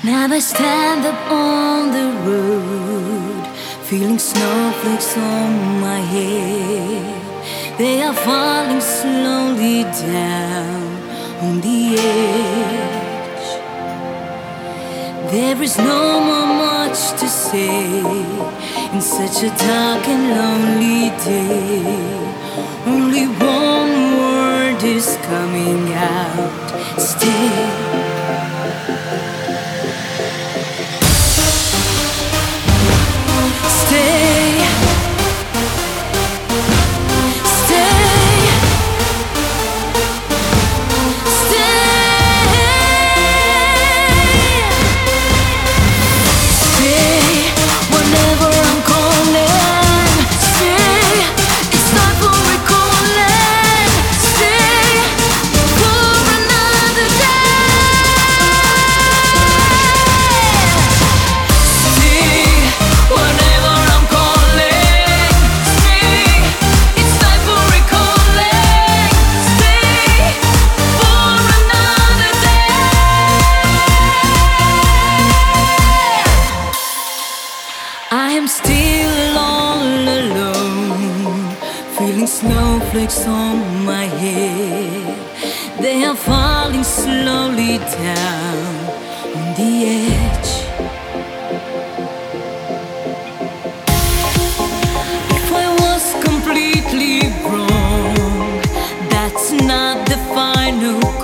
Now I stand up on the road, feeling snowflakes on my head. They are falling slowly down on the edge. There is no more much to say in such a dark and lonely day. Only one word is coming out: stay. I'm still all alone, feeling snowflakes on my head. They are falling slowly down on the edge. If I was completely wrong, that's not the final